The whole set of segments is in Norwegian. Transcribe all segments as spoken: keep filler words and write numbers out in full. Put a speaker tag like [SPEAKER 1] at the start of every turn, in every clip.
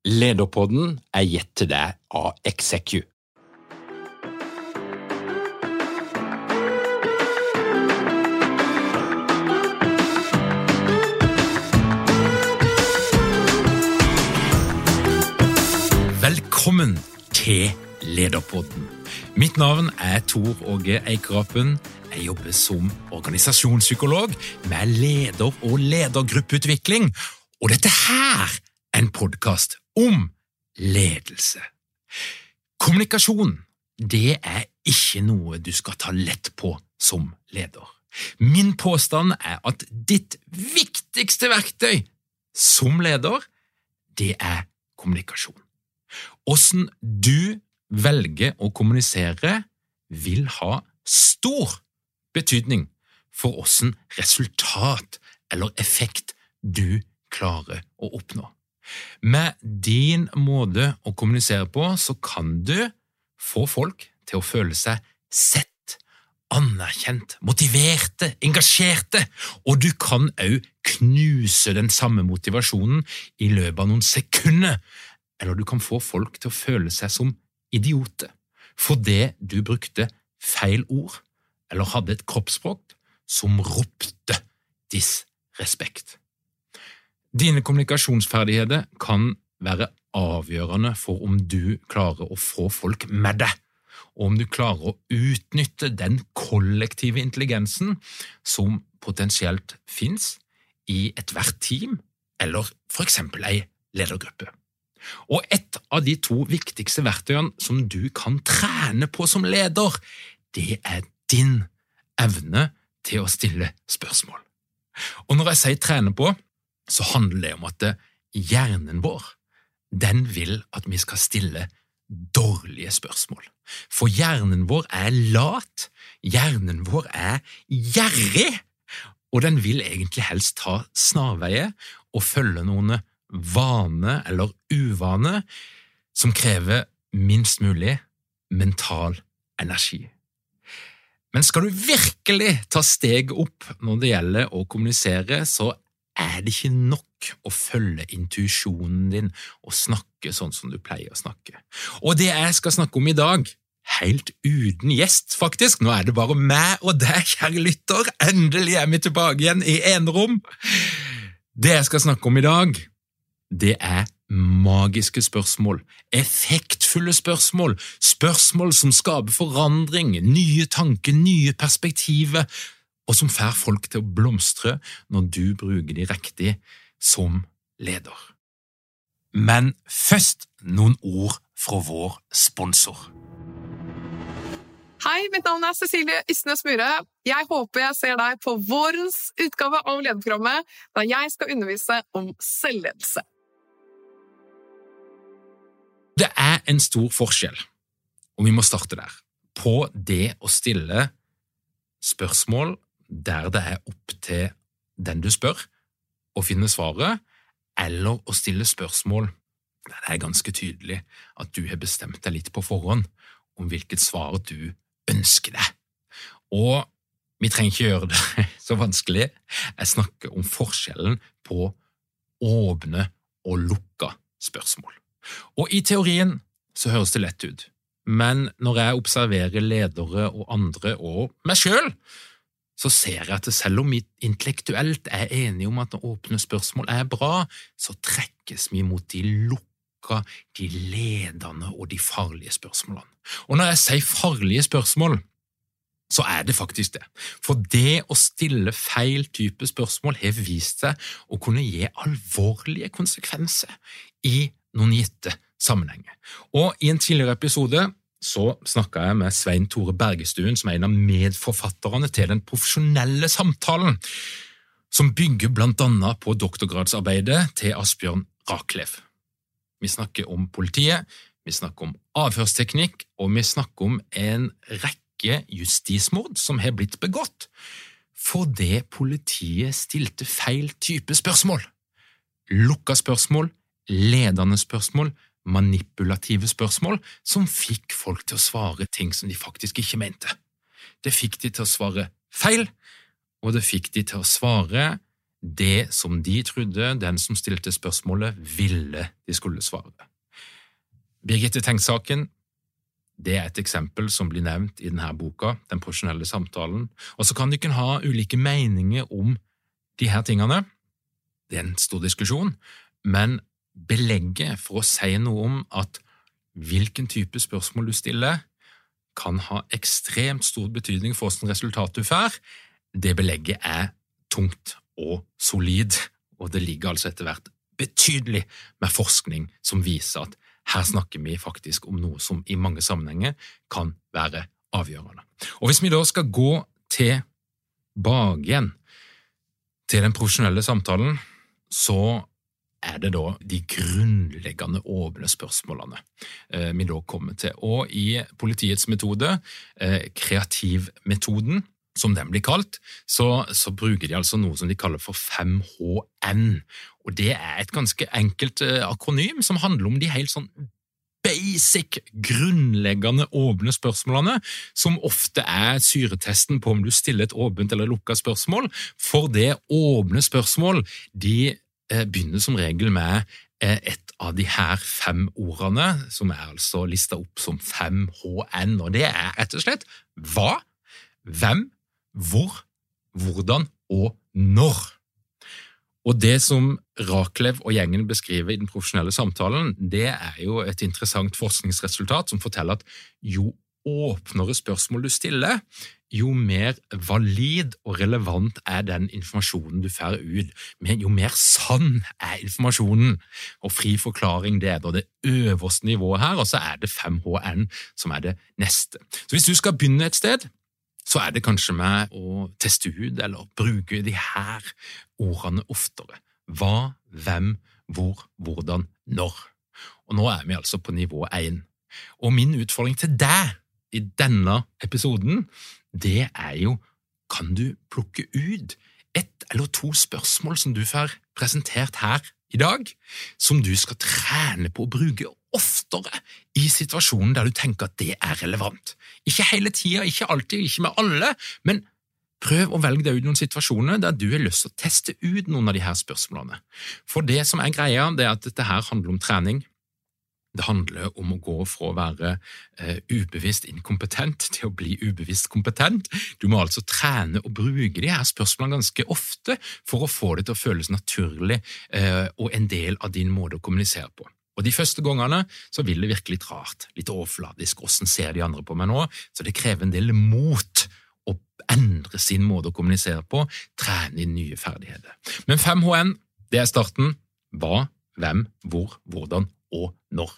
[SPEAKER 1] Lederpodden er gitt til deg av Execu. Velkommen til Lederpodden. Mitt navn er Tor Åge Eikerapen. Jeg jobber som organisasjonspsykolog med leder- og ledergruppeutvikling, og dette her er en podcast om ledelse. Kommunikasjon, det er ikke noe du skal ta lett på som leder. Min påstand er at ditt viktigste verktøy som leder, det er kommunikasjon. Hvordan du velger å kommunisere vil ha stor betydning for hvordan resultat eller effekt du klarer å oppnå. Med din måte å kommunisere på så kan du få folk til å føle seg sett, anerkjent, motiverte, engasjerte, og du kan også knuse den samme motivasjonen i løpet av noen sekunder, eller du kan få folk til å føle seg som idioter, fordi du brukte feil ord, eller hadde et kroppsspråk som ropte disrespekt. Dine kommunikasjonsferdigheter kan være avgjørende for om du klarer å få folk med deg, og om du klarer å utnytte den kollektive intelligensen som potensielt finnes i et hvert team, eller for eksempel en ledergruppe. Og et av de to viktigste verktøyene som du kan trene på som leder, det er din evne til å stille spørsmål. Og når jeg sier trene på, så handler det om at hjernen vår, den vil at vi skal stille dårlige spørsmål. For hjernen vår er lat, hjernen vår er gjerrig, og den vil egentlig helst ta snarveier og følge noen vane eller uvane som krever minst mulig mental energi. Men skal du virkelig ta steg opp når det gjelder å kommunisere, så er det ikke nok å følge intuisjonen din og snakke sånn som du pleier å snakke. Og det jeg skal snakke om i dag, helt uten gjest faktisk, nå er det bare meg og deg, kjære lytter, endelig er vi tilbake igjen i enerom. Det jeg skal snakke om i dag, det er magiske spørsmål, effektfulle spørsmål, spørsmål som skaper forandring, nye tanker, nye perspektiver, og som får folk til å blomstre når du bruker de riktig som leder. Men først noen ord fra vår sponsor.
[SPEAKER 2] Hei, mitt navn er Cecilie Ysnes Myhre. Jeg håper jeg ser deg på vårens utgave av lederprogrammet, da jeg skal undervise om selvledelse.
[SPEAKER 1] Det er en stor forskjell, og vi må starte der, på det å stille spørsmål der det er opp til den du spør, å finne svaret, eller å stille spørsmål der det er ganske tydelig at du har bestemt deg litt på forhånd om hvilket svar du ønsker deg. Og vi trenger ikke gjøre det så vanskelig. Jeg snakker om forskjellen på åpne og lukka spørsmål. Og i teorien så høres det lett ut, men når jeg observerer ledere og andre og meg selv, så ser jeg at selv om vi intellektuelt er enige om at åpne spørsmål er bra, så trekkes vi mot de lukka, de ledende og de farlige spørsmålene. Og når jeg sier farlige spørsmål, så er det faktisk det. For det å stille feil type spørsmål har vist seg å kunne gi alvorlige konsekvenser i noen gitte sammenhenger. Og i en tidligere episode så snakket jeg med Svein Tore Bergestuen, som er en av medforfatterne til den profesjonelle samtalen, som bygger blant annet på doktorgradsarbeidet til Asbjørn Raklev. Vi snakker om politiet, vi snakker om avhørsteknikk, og vi snakker om en rekke justismord som har blitt begått, fordi politiet stilte feil type spørsmål. Lukka spørsmål, ledende spørsmål, manipulative spørsmål som fikk folk til å svare ting som de faktisk ikke mente. Det fikk de til å svare feil, og det fikk de til å svare det som de trodde den som stilte spørsmålet ville de skulle svare. Birgitte Tengs-saken, det er et eksempel som blir nevnt i denne boka, Den profesjonelle samtalen, og så kan du ikke ha ulike meninger om de her tingene. Det er en stor diskusjon, men belegget for å si noe om at hvilken type spørsmål du stiller kan ha ekstremt stor betydning for hvordan resultat du får, det belegget er tungt og solid, og det ligger altså etter hvert betydelig med forskning som viser at her snakker vi faktisk om noe som i mange sammenhenger kan være avgjørende. Og hvis vi da skal gå tilbake igjen til den profesjonelle samtalen, så er det da de grunnleggende åpne spørsmålene eh, vi da kommer til. Og i politiets metode, eh, kreativmetoden, som den blir kalt, så, så bruker de altså noe som de kaller for fem H N. Og det er et ganske enkelt eh, akronym som handler om de helt sånn basic, grunnleggende åpne spørsmålene, som ofte er syretesten på om du stiller et åpent eller lukket spørsmål. For det åpne spørsmål, de eh, begynner som regel med eh, et av de her fem ordene, som er altså listet opp som fem H N, og det er rett og slett hva, hvem, hvor, hvordan og når. Og det som Raklev og gjengen beskriver i den profesjonelle samtalen, det er jo et interessant forskningsresultat som forteller at jo åpnere spørsmål du stiller, jo mer valid og relevant er den informasjonen du får ut, men jo mer sann er informasjonen. Og fri forklaring, det er da det øverste nivået her, og så er det fem H N som er det neste. Så hvis du skal begynne et sted, så er det kanskje med å teste ut eller bruke de her ordene oftere. Hva, hvem, hvor, hvordan, når. Og nå er vi altså på nivå én. Og min utfordring til deg i denne episoden, det er jo, kan du plukke ut ett eller to spørsmål som du får presentert her i dag, som du skal trene på å bruke oftere i situasjonen der du tenker at det er relevant. Ikke hele tiden, ikke alltid, ikke med alle, men prøv å velge deg ut noen situasjoner der du har lyst til å teste ut noen av de her spørsmålene. For det som er greia, det er at dette her handler om trening. Det handler om å gå fra å være eh, ubevisst inkompetent til å bli ubevisst kompetent. Du må altså trene og bruke de her spørsmålene ganske ofte for å få det til å føles naturlig eh, og en del av din måte å kommunisere på. Og de første gangene så vil det virke litt rart, litt overfladisk, hvordan ser de andre på meg nå, så det krever en del mot å endre sin måte å kommunisere på, trene inn nye ferdigheter. Men fem H N, det er starten. Hva, hvem, hvor, hvordan og når.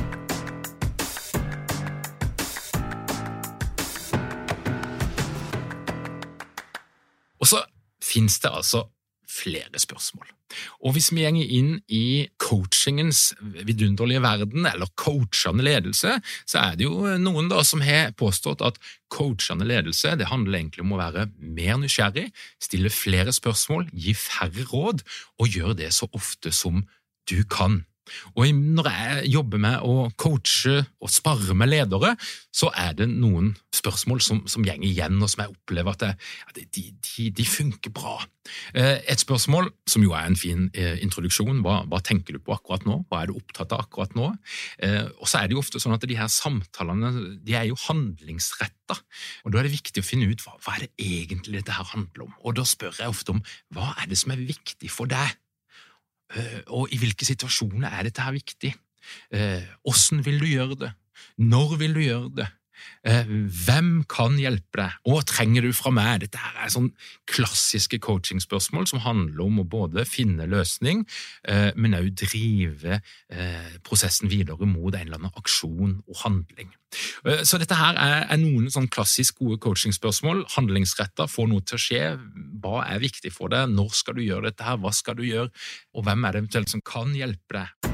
[SPEAKER 1] Og så finnes det altså flere spørsmål. Og hvis vi gjenger inn i coachingens vidunderlige verden, eller coachende ledelse, så er det jo noen da som har påstått at coachende ledelse, det handler egentlig om å være mer nysgjerrig, stille flere spørsmål, gi færre råd, og gjøre det så ofte som du kan. Og når jeg jobber med å coache og sparre med ledere, så er det noen spørsmål som, som gjenger igjen, og som jeg opplever at det, de, de, de funker bra. Et spørsmål, som jo er en fin eh, introduksjon, hva, hva tenker du på akkurat nå? Hva er du opptatt av akkurat nå? Eh, og så er det jo ofte sånn at de her samtalene, de er jo handlingsrettet, og da er det viktig å finne ut hva, hva er det egentlig dette her handler om? Og da spør jeg ofte om, hva er det som er viktig for deg? Og i hvilke situasjoner er dette her viktig? Hvordan vil du gjøre det? Når vil du gjøre det? Hvem kan hjelpe deg? Hva trenger du fra meg? Dette her er sånn klassiske coachingspørsmål som handler om å både finne løsning, men også drive prosessen videre mot en eller annen aksjon og handling. Så dette her er noen sånn klassisk gode coachingspørsmål, handlingsrettet, få noe til å skje, hva er viktig for deg, når skal du gjøre dette her, hva skal du gjøre, og hvem er det eventuelt som kan hjelpe deg?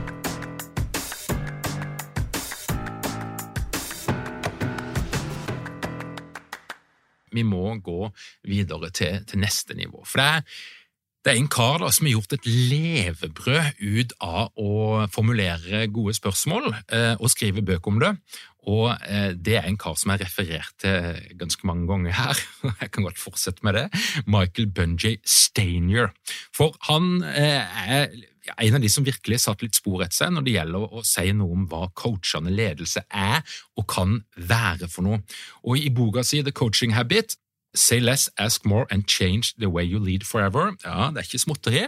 [SPEAKER 1] Vi må gå videre til, til neste nivå, for det er Det er en kar da, som har gjort et levebrød ut av å formulere gode spørsmål eh, og skrive bøker om det, og eh, det er en kar som er referert til ganske mange ganger her. Jeg kan godt fortsette med det. Michael Bungay Stanier. For han eh, er en av de som virkelig har satt litt spor etter seg når det gjelder å si noe om hva coachende ledelse er og kan være for noe. Og i boka si The Coaching Habit, Say less, ask more and change the way you lead forever. Ja, det er ikke småtteri.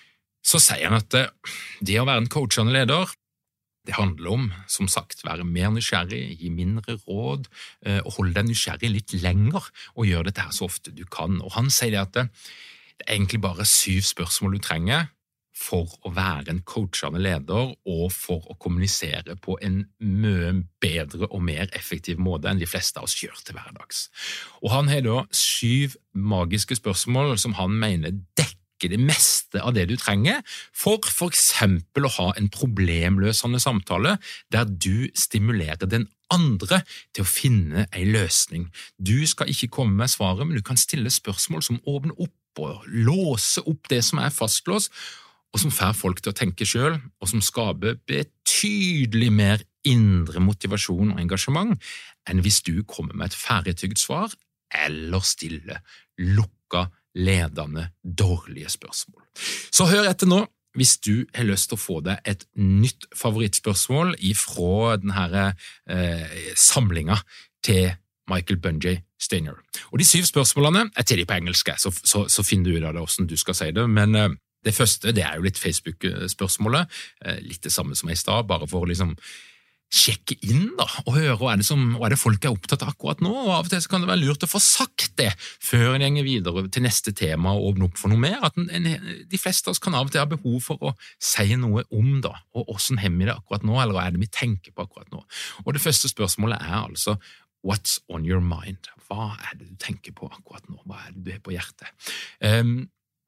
[SPEAKER 1] Så sier han at det å være en coachende leder, det handler om, som sagt, være mer nysgjerrig, gi mindre råd, og holde deg nysgjerrig litt lenger, og gjøre dette her så ofte du kan. Og han sier det at det, det er egentlig bare syv spørsmål du trenger for å være en coachende leder og for å kommunisere på en mye bedre og mer effektiv måte enn de fleste av oss gjør til hverdags. Og han har da syv magiske spørsmål som han mener dekker det meste av det du trenger for for eksempel å ha en problemløsende samtale der du stimulerer den andre til å finne en løsning. Du skal ikke komme med svaret, men du kan stille spørsmål som åpner opp og låser opp det som er fastlåst, og som får folk til å tenke selv, og som skaper betydelig mer indre motivasjon og engasjement enn hvis du kommer med et ferdigtygd svar eller stille, lukka, ledende, dårlige spørsmål. Så hør etter nå, hvis du har lyst til å få deg et nytt favorittspørsmål fra denne eh, samlinga til Michael Bungay Stanier. Og de syv spørsmålene er til de på engelsk, så, så, så finner du ut av det hvordan du skal si det, men eh, det første, det er jo litt Facebook-spørsmålet, litt det samme som i stad, bare for å liksom sjekke inn da, og høre hva er det, som, hva er det folk er opptatt av akkurat nå, og av og til så kan det være lurt å få sagt det før en gjenger videre til neste tema og åpne opp for noe mer, at en, en, de fleste av oss kan av og til ha behov for å si noe om da, og hvordan har vi det akkurat nå, eller hva er det vi tenker på akkurat nå. Og det første spørsmålet er altså, what's on your mind? Hva er det du tenker på akkurat nå? Hva er det du har på hjertet? Um,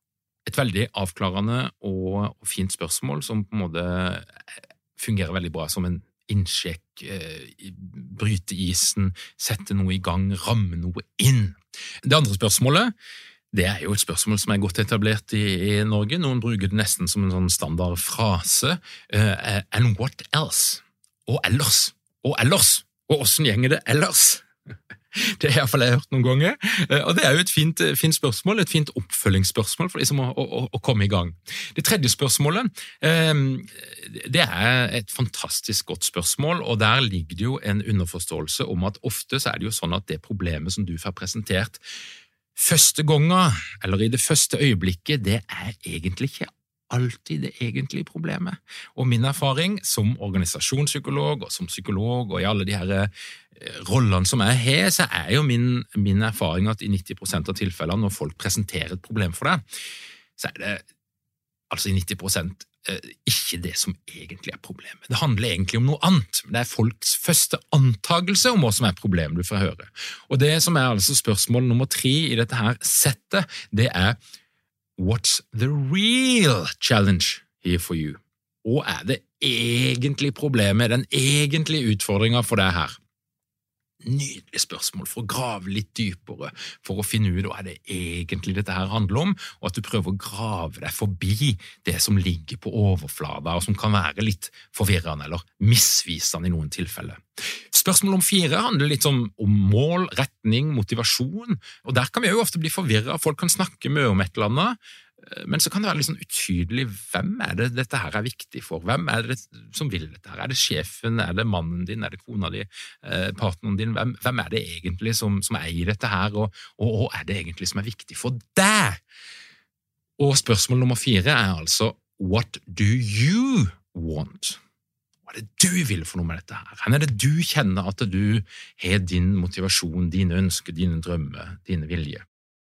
[SPEAKER 1] Et veldig avklarende og, og fint spørsmål som på en måte fungerer veldig bra som en innsjekk, eh, bryte isen, sette noe i gang, ramme noe inn. Det andre spørsmålet, det er jo et spørsmål som er godt etablert i, i Norge. Noen bruker det nesten som en sånn standard frase. Eh, and what else? Og ellers? Og ellers? Og hvordan gjenger det ellers? Det har i hvert fall jeg hørt noen ganger, og det er jo et fint, fint spørsmål, et fint oppfølgingsspørsmål for de som må å, å, å komme i gang. Det tredje spørsmålet, det er et fantastisk godt spørsmål, og der ligger det jo en underforståelse om at ofte så er det jo sånn at det problemet som du får presentert første gangen, eller i det første øyeblikket, det er egentlig ikke alltid det egentlige problemet. Og min erfaring som organisasjonspsykolog og som psykolog og i alle de her rollene som jeg har, så er jo min, min erfaring at i nitti prosent av tilfellene når folk presenterer et problem for deg, så er det altså i nitti prosent ikke det som egentlig er problemet. Det handler egentlig om noe annet, men det er folks første antagelse om hva som er problemet du får høre. Og det som er altså spørsmål nummer tre i dette her settet, det er what's the real challenge here for you? Og er det egentlig problemet, den egentlige utfordringen for deg her? Nydelig spørsmål for å grave litt dypere, for å finne ut hva er det egentlig dette her handler om, og at du prøver å grave deg forbi det som ligger på overflata, og som kan være litt forvirrende eller misvisende i noen tilfeller. Spørsmål om fire handler litt om, om mål, retning, motivasjon, og der kan vi jo ofte bli forvirret. Folk kan snakke mye om et eller annet, men så kan det være litt sånn utydelig, hvem er det dette her er viktig for? Hvem er det som vil dette her? Er det sjefen? Er det mannen din? Er det kona di? Eh, partneren din? Hvem, hvem er det egentlig som, som eier dette her? Og, og, og er det egentlig som er viktig for deg? Og spørsmål nummer fire er altså, what do you want? Hva er det du vil for noe med dette her? Hvor er det du kjenner at du har din motivasjon, dine ønsker, dine drømmer, dine vilje?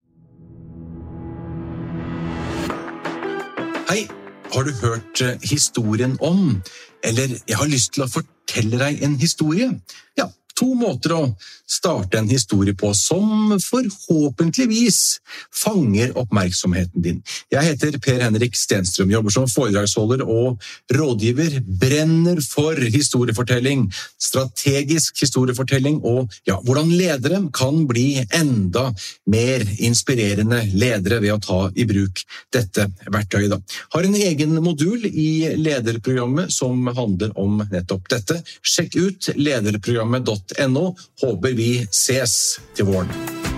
[SPEAKER 3] Hei, har du hørt historien om, eller jeg har lyst til å fortelle deg en historie? Ja, to måter å starte en historie på som forhåpentligvis fanger oppmerksomheten din. Jeg heter Per Henrik Stenstrøm, jobber som foredragsholder og rådgiver, brenner for historiefortelling, strategisk historiefortelling og ja, hvordan ledere kan bli enda mer inspirerende ledere ved å ta i bruk dette verktøyet. Da. Har en egen modul i lederprogrammet som handler om nettopp dette. Sjekk ut lederprogrammet punktum no. Håper vi ses til våren.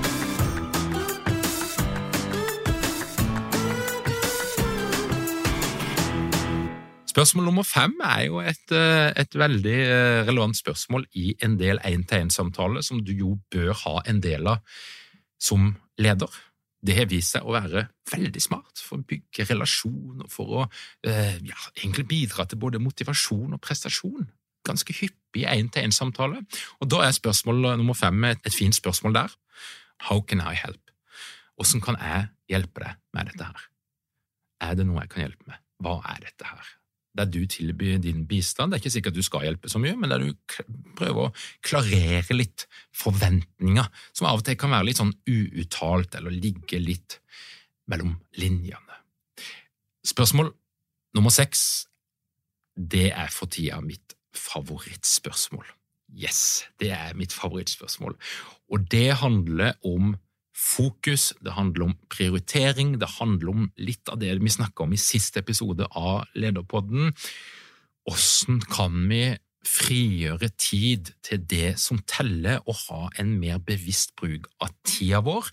[SPEAKER 1] Spørsmål nummer fem er jo et, et veldig relevant spørsmål i en del en-til-en-samtale som du jo bør ha en del av som leder. Det har vist seg å være veldig smart for å bygge relasjon og for å ja, egentlig bidra til både motivasjon og prestasjon. Ganske hyppig en-til-en-samtale. Og da er spørsmål nummer fem et, et fint spørsmål der. How can I help? Hvordan kan jeg hjelpe deg med dette her? Er det noe jeg kan hjelpe med? Hva er dette her? Der du tilbyr din bistand, det er ikke sikkert at du skal hjelpe så mye, men der du prøver å klarere litt forventninger, som av og til kan være litt sånn uuttalt, eller ligge litt mellom linjene. Spørsmål nummer seks, det er for tida mitt favorittspørsmål. Yes, det er mitt favorittspørsmål. Og det handler om fokus, det handler om prioritering, det handler om litt av det vi snakket om i siste episode av Lederpodden. Hvordan kan vi frigjøre tid til det som teller og ha en mer bevisst bruk av tida vår?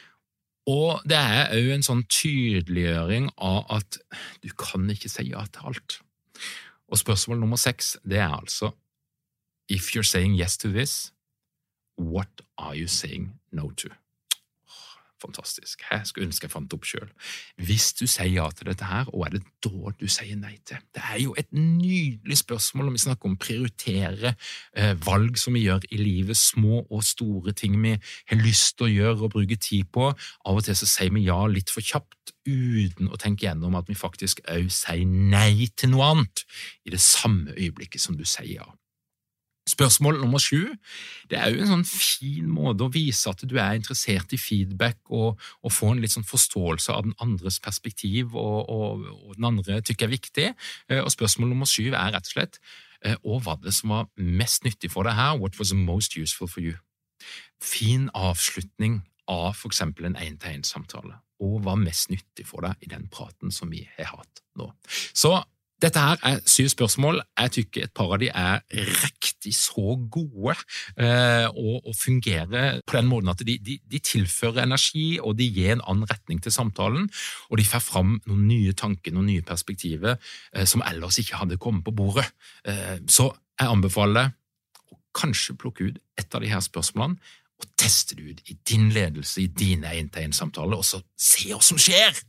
[SPEAKER 1] Og det er også en sånn tydeliggjøring av at du kan ikke si ja til alt. Og spørsmål nummer seks, det er altså if you're saying yes to this, what are you saying no to? Fantastisk. Jeg skulle ønske jeg fant opp selv. Hvis du sier ja til dette her, og er det da du sier nei til? Det er jo et nydelig spørsmål om vi snakker om prioritere eh, valg som vi gjør i livet, små og store ting vi har lyst til å gjøre og bruke tid på. Av og til så sier vi ja litt for kjapt, uten å tenke gjennom at vi faktisk også sier nei til noe annet i det samme øyeblikket som du sier ja. Spørsmål nummer sju, det er jo en sånn fin måte å vise at du er interessert i feedback og, og få en litt sånn forståelse av den andres perspektiv og, og, og den andre tykker er viktig. Og spørsmål nummer sju er rett og slett, og hva det som var mest nyttig for deg her, what was the most useful for you? Fin avslutning av for eksempel en en-til-en-samtale, og hva mest nyttig for deg i den praten som vi har hatt nå. Så dette her er syv spørsmål. Jeg tykker et par av de er riktig så gode eh, og, og fungerer på den måten at de, de, de tilfører energi, og de gir en annen retning til samtalen, og de får fram noen nye tanker, noen nye perspektiver eh, som ellers ikke hadde kommet på bordet. Eh, så jeg anbefaler å kanskje plukke ut et av de her spørsmålene og teste det ut i din ledelse, i dine en-til-en-samtaler, og så se hva som skjer!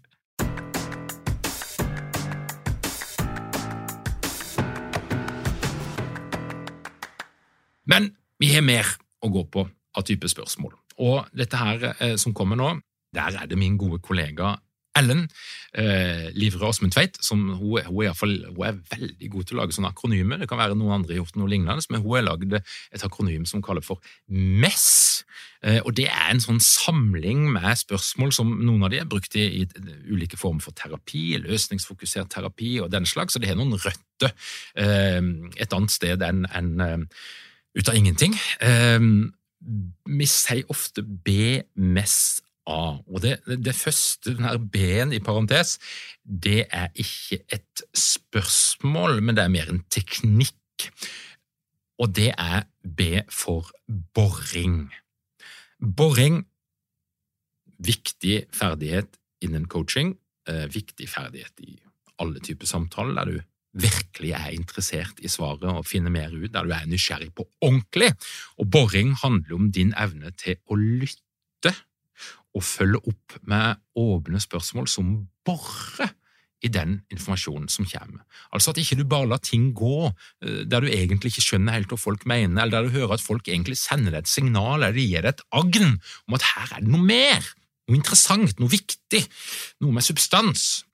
[SPEAKER 1] Men vi har mer å gå på av type spørsmål. Og dette her eh, som kommer nå, der er det min gode kollega Ellen eh, Livre Åsmund Tveit, som hun, hun, er fall, hun er veldig god til å lage sånne akronymer. Det kan være noen andre har gjort noe lignende, men hun har laget et akronym som kaller for M E S. Eh, og det er en sånn samling med spørsmål som noen av de er brukt i, i ulike former for terapi, løsningsfokusert terapi og den slags, så det har noen røtter eh, et annet sted enn en, en ut av ingenting. Um, vi sier ofte B, M E S, A, og det, det første, den her B-en i parentes, det er ikke et spørsmål, men det er mer en teknikk, og det er B for boring. Boring, viktig ferdighet innen coaching, eh, viktig ferdighet i alle typer samtaler, der du virkelig er interessert i svaret og finner mer ut, der du er nysgjerrig på ordentlig. Og boring handler om din evne til å lytte og følge opp med åpne spørsmål som borer i den informasjonen som kommer. Altså at ikke du bare lar ting gå der du egentlig ikke skjønner helt hva folk mener, eller der du hører at folk egentlig sender deg et signal, eller de gir deg et agn om at her er det noe mer, noe interessant, noe viktig, noe med substans.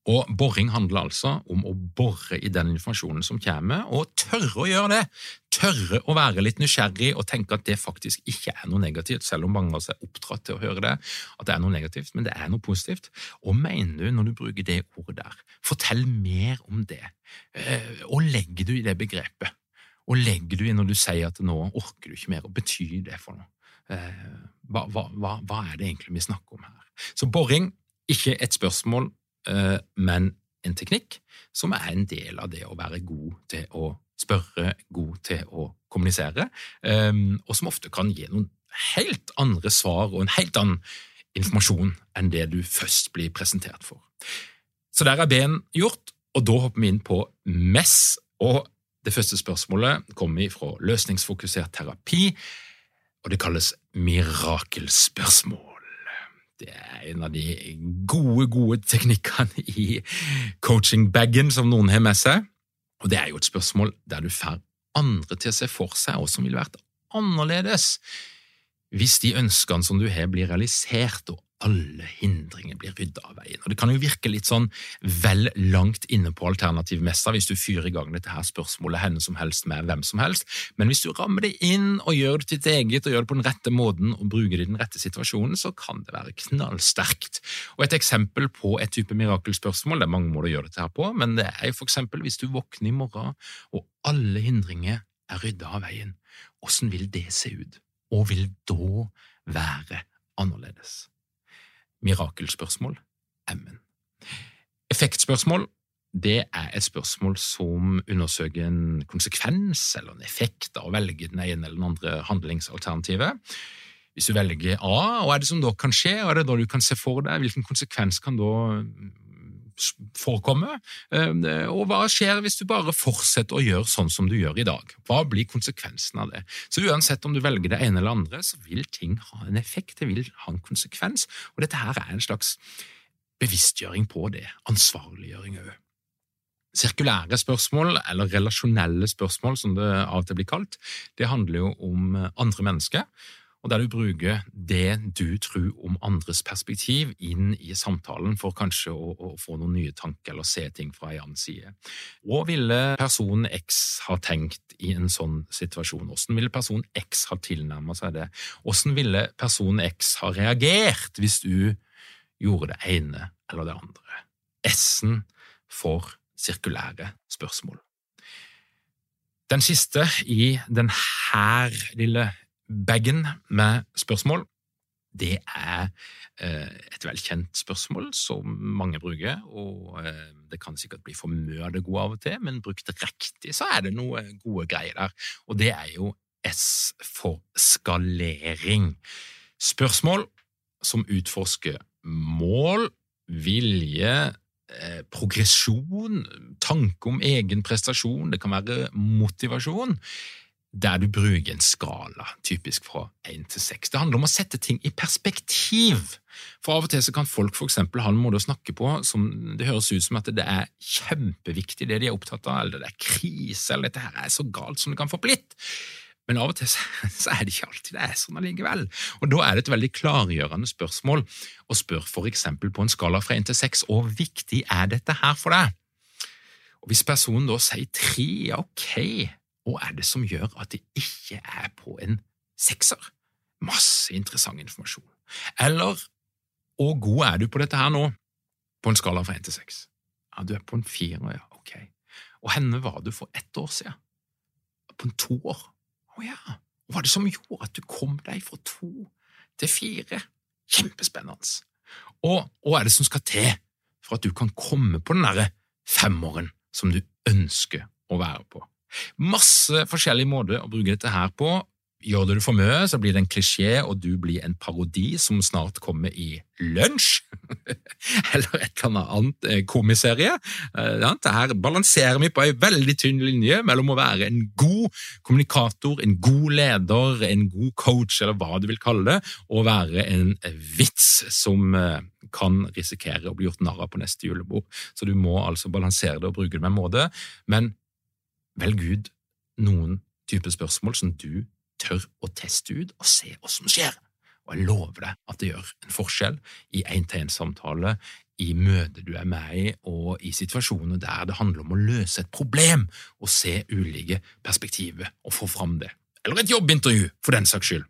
[SPEAKER 1] Og boring handler altså om å borre i den informasjonen som kommer, og tørre å gjøre det. Tørre å være litt nysgjerrig og tenke at det faktisk ikke er noe negativt, selv om mange av oss er oppdratt til å høre det, at det er noe negativt, men det er noe positivt. Og mener du når du bruker det ordet der? Fortell mer om det. Og legger du i det begrepet? Og legger du i når du sier at nå orker du ikke mer, og betyr det for noe? Hva, hva, hva, hva er det egentlig vi snakker om her? Så boring, ikke et spørsmål, men en teknikk som er en del av det å være god til å spørre, god til å kommunisere, og som ofte kan gi noen helt andre svar og en helt annen informasjon enn det du først blir presentert for. Så der er ben gjort, og da hopper vi inn på M E S, og det første spørsmålet kommer fra løsningsfokusert terapi, og det kalles mirakelspørsmål. Det er en av de gode, gode teknikkene i coaching-baggen som noen har med seg, og det er jo et spørsmål der du får andre til å se for seg og som vil vært annerledes hvis de ønskene som du har blir realisert og alle hindringer blir ryddet av veien. Og det kan jo virke litt sånn vel langt inne på alternativmessa hvis du fyrer i gang dette her spørsmålet henne som helst med hvem som helst, men hvis du rammer det inn og gjør det til ditt eget og gjør det på den rette måten og bruker det i den rette situasjonen, så kan det være knallsterkt. Og et eksempel på et type mirakelspørsmål, det er mange måter å gjøre dette her på, men det er jo for eksempel hvis du våkner i morgen og alle hindringer er ryddet av veien, hvordan vil det se ut? Og vil da være annerledes? Mirakelspørsmål, M N. Effektspørsmål, det er et spørsmål som undersøker en konsekvens eller en effekt av å velge den ene eller den andre handlingsalternativet. Hvis du velger A, hva er det som da kan skje, og er det da du kan se for deg, hvilken konsekvens kan da forekomme, og hva skjer hvis du bare fortsetter å gjøre sånn som du gjør i dag? Hva blir konsekvensen av det? Så uansett om du velger det ene eller andre, så vil ting ha en effekt, det vil ha en konsekvens, og dette her er en slags bevisstgjøring på det, ansvarliggjøring også. Sirkulære spørsmål, eller relasjonelle spørsmål, som det av og til blir kalt, det handler jo om andre mennesker, og der du bruker det du tror om andres perspektiv inn i samtalen for kanskje å, å få noen nye tanker eller se ting fra en annen side. Hva ville person X ha tenkt i en sånn situasjon? Hvordan ville person X ha tilnærmet seg det? Hvordan ville person X ha reagert hvis du gjorde det ene eller det andre? S-en for sirkulære spørsmål. Den siste i den her lille baggen med spørsmål, det er eh, et velkjent spørsmål som mange bruker, og eh, det kan sikkert bli for mye det gode av og til, men brukt riktig så er det noe gode greier der, og det er jo S for skalering. Spørsmål som utforsker mål, vilje, eh, progresjon, tanke om egen prestasjon, det kan være motivasjon, der du bruker en skala, typisk fra én til seks. Det handler om å sette ting i perspektiv. For av og til så kan folk for eksempel ha en måte å snakke på som det høres ut som at det er kjempeviktig det de er opptatt av, eller det er krise, eller dette her er så galt som det kan få blitt. Men av og til så er det ikke alltid det er sånn allikevel. Og da er det et veldig klargjørende spørsmål å spørre for eksempel på en skala fra én til seks, hvor viktig er dette her for deg? Og hvis personen da sier tre, ja ok, hva er det som gjør at det ikke er på en sekser? Masse interessant informasjon. Eller, hvor god er du på dette her nå? På en skala fra én til seks. Ja, du er på en fire, ja, ok. Og henne var du for ett år siden? På en to år? Å ja, hva var det som gjorde at du kom deg fra to til fire? Kjempespennende. Og hva er det som skal til for at du kan komme på den der femåren som du ønsker å være på? Masse forskjellige måter å bruke dette her på. Gjør det du for mye, så blir det en klisjé, og du blir en parodi som snart kommer i Lunsj, eller et eller annet komiserie. Det her balanserer vi på en veldig tynn linje mellom å være en god kommunikator, en god leder, en god coach, eller hva du vil kalle det, og være en vits som kan risikere å bli gjort narr av på neste julebord. Så du må altså balansere det og bruke det med en måte, men velg ut noen type spørsmål som du tør å teste ut og se hva som skjer. Og jeg lover deg at det gjør en forskjell i en-til-en-samtale, i møtet du er med i, og i situasjoner der det handler om å løse et problem og se ulike perspektiver og få fram det. Eller et jobbintervju, for den saks skyld.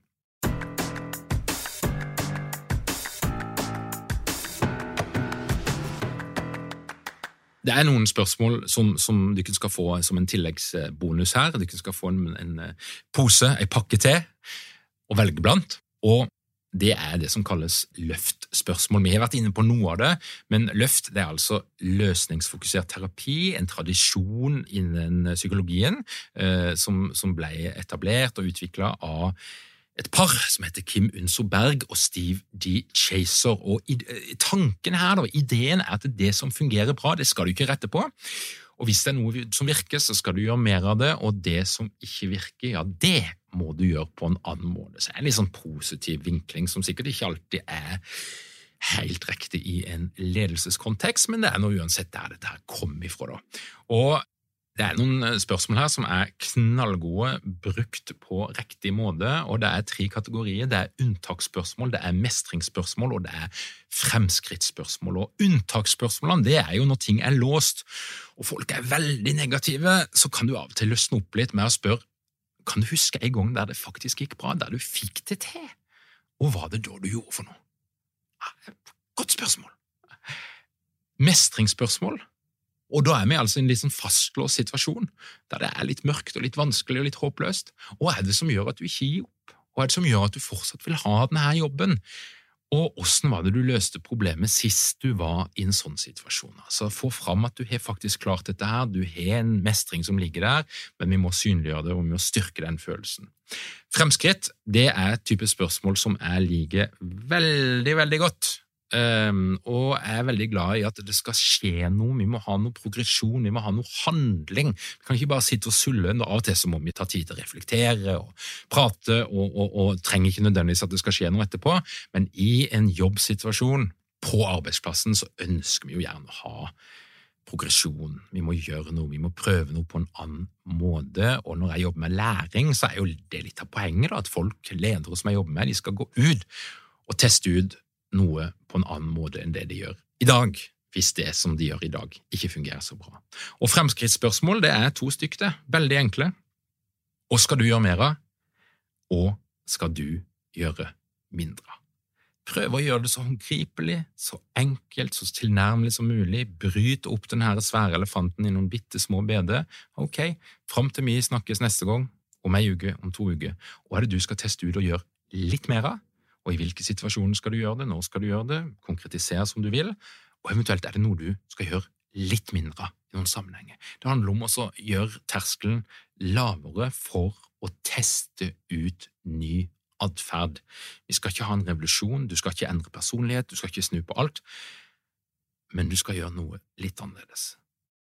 [SPEAKER 1] Det er noen spørsmål som, som du skal få som en tilleggsbonus her. Du skal få en, en pose, en pakke til, og velge blant, og det er det som kalles løftspørsmål. Vi har vært inne på noe av det, men løft det er altså løsningsfokusert terapi, en tradisjon innen psykologien eh, som, som ble etablert og utviklet av et par som heter Kim Unso Berg og Steve D. Chaser. Og i, tanken her, da, ideen er at det som fungerer bra, det skal du ikke rette på. Og hvis det er noe som virker, så skal du gjøre mer av det, og det som ikke virker, ja, det må du gjøre på en annen måte. Så det er en litt sånn positiv vinkling, som sikkert ikke alltid er helt riktig i en ledelseskontekst, men det er noe uansett der dette her kommer ifra da. Og det er noen spørsmål her som er knallgode, brukt på riktig måte, og det er tre kategorier. Det er unntaksspørsmål, det er mestringsspørsmål, og det er fremskrittsspørsmål. Og unntaksspørsmålene, det er jo når ting er låst, og folk er veldig negative, så kan du av og til løsne opp litt med å spørre, kan du huske en gang der det faktisk gikk bra, der du fikk det til? Og hva var det da du gjorde for noe? Ja, godt spørsmål. Mestringsspørsmål. Og da er vi altså i en litt sånn fastlåst situasjon, der det er litt mørkt og litt vanskelig og litt håpløst. Og hva er det som gjør at du ikke gir opp? Hva er det som gjør at du fortsatt vil ha denne jobben? Og hvordan var det du løste problemet sist du var i en sånn situasjon? Altså få fram at du har faktisk klart dette her, du har en mestring som ligger der, men vi må synliggjøre det, og vi må styrke den følelsen. Fremskritt, det er et type spørsmål som jeg liker veldig, veldig godt. Um, og jeg er veldig glad i at det skal skje noe, vi må ha noe progresjon, vi må ha noe handling. Vi kan ikke bare sitte og sulle, og av og til så må vi ta tid til å reflektere og prate, og, og, og trenger ikke nødvendigvis at det skal skje noe etterpå, men i en jobbsituasjon på arbeidsplassen så ønsker vi jo gjerne å ha progresjon, vi må gjøre noe, vi må prøve noe på en annen måte, og når jeg jobber med læring så er jo det litt av poenget da, at folk, ledere som jeg jobber med, de skal gå ut og teste ut noe på en annen måte enn det de gjør i dag, hvis det som de gjør i dag ikke fungerer så bra. Og fremskrittsspørsmål, det er to stykker, veldig enkle. Og skal du gjøre mer av? Og skal du gjøre mindre? Prøv å gjøre det så håndgripelig, så enkelt, så tilnærmelig som mulig. Bryt opp den her svære elefanten i noen bitte små beder. Ok, frem til vi snakkes neste gang, om en uke, om to uker. Og er det du skal teste ut og gjøre litt mer av? Og i hvilke situasjoner skal du gjøre det, når skal du gjøre det, konkretisere som du vil, og eventuelt er det noe du skal gjøre litt mindre i noen sammenhenger. Det handler om å gjøre terskelen lavere for å teste ut ny adferd. Vi skal ikke ha en revolusjon, du skal ikke endre personlighet, du skal ikke snu på alt, men du skal gjøre noe litt annerledes.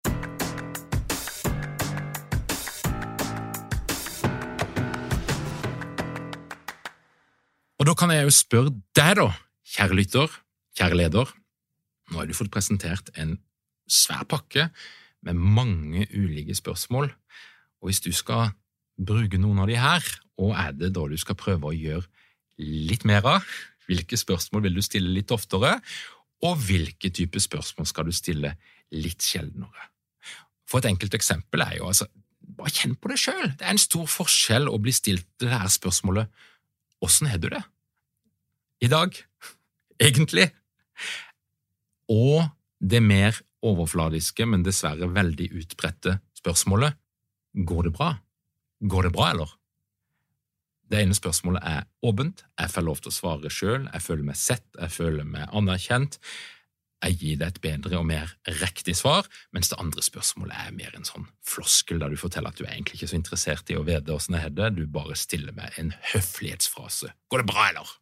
[SPEAKER 1] Og da kan jeg jo spørre deg da, kjære lytter, kjære leder, nå har du fått presentert en svær pakke med mange ulike spørsmål, og hvis du skal bruke noen av de her, og er det da du skal prøve å gjøre litt mer av, hvilke spørsmål vil du stille litt oftere, og hvilke type spørsmål skal du stille litt sjeldnere? For et enkelt eksempel er jo, altså, bare kjenn på det selv. Det er en stor forskjell å bli stilt det her spørsmålet, hvordan har du det i dag, egentlig? Og det mer overfladiske, men dessverre veldig utbredte spørsmålet, går det bra? Går det bra, eller? Det ene spørsmålet er åpent, jeg får lov til å svare selv, jeg føler meg sett, jeg føler meg anerkjent, jeg gir deg et bedre og mer riktig svar, mens det andre spørsmålet er mer en sånn floskel der du forteller at du er egentlig ikke så interessert i å vite hvordan det er det, du bare stiller med en høflighetsfrase. Går det bra, eller?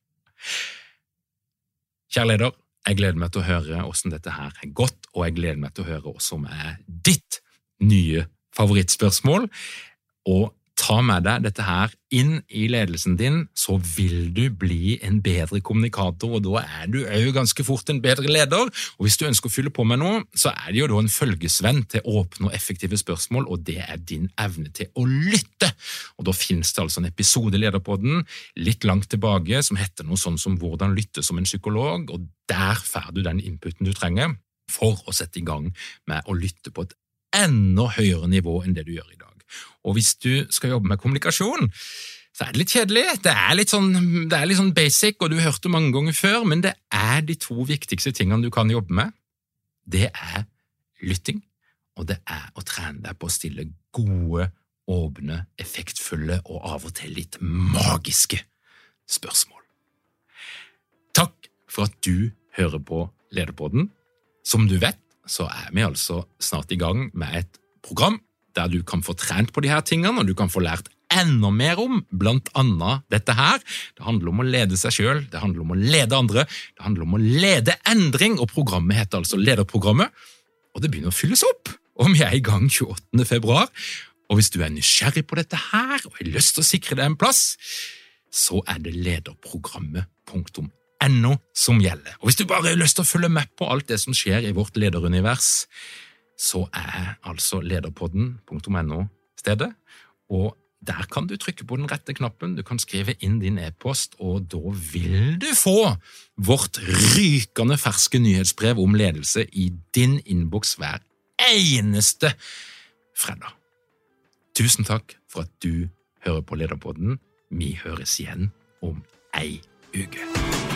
[SPEAKER 1] Kjære leder, jeg gleder meg til å høre hvordan dette her er gått, og jeg gleder meg til å høre hva som er ditt nye favorittspørsmål, og ta med deg dette her inn i ledelsen din, så vil du bli en bedre kommunikator, og da er du jo ganske fort en bedre leder. Og hvis du ønsker å fylle på med noe, så er det jo da en følgesvenn til åpne og effektive spørsmål, og det er din evne til å lytte. Og da finnes det altså en episode i Lederpodden litt langt tilbake som heter noe sånn som «Hvordan lytte som en psykolog», og der får du den inputen du trenger for å sette i gang med å lytte på et enda høyere nivå enn det du gjør i dag. Og hvis du skal jobbe med kommunikasjon, så er det litt kjedelig. Det er litt sånn, det er litt sånn basic, og du har hørt det mange ganger før, men det er de to viktigste tingene du kan jobbe med. Det er lytting, og det er å trene deg på å stille gode, åpne, effektfulle og av og til litt magiske spørsmål. Takk for at du hører på Lederpodden. Som du vet, så er vi altså snart i gang med et program der du kan få trent på de her tingene, og du kan få lært enda mer om, blant annet dette her. Det handler om å lede seg selv, det handler om å lede andre, det handler om å lede endring, og programmet heter altså Lederprogrammet, og det begynner å fylles opp, og vi er i gang tjueåttende februar, og hvis du er nysgjerrig på dette her, og har lyst til å sikre deg en plass, så er det lederprogrammet punktum no som gjelder. Og hvis du bare har lyst til å følge med på alt det som skjer i vårt lederunivers, så er altså lederpodden punktum no stedet, og der kan du trykke på den rette knappen, du kan skrive inn din e-post, og da vil du få vårt rykende ferske nyhetsbrev om ledelse i din innboks hver eneste fredag. Tusen takk for at du hører på Lederpodden. Vi høres igjen om ei uke.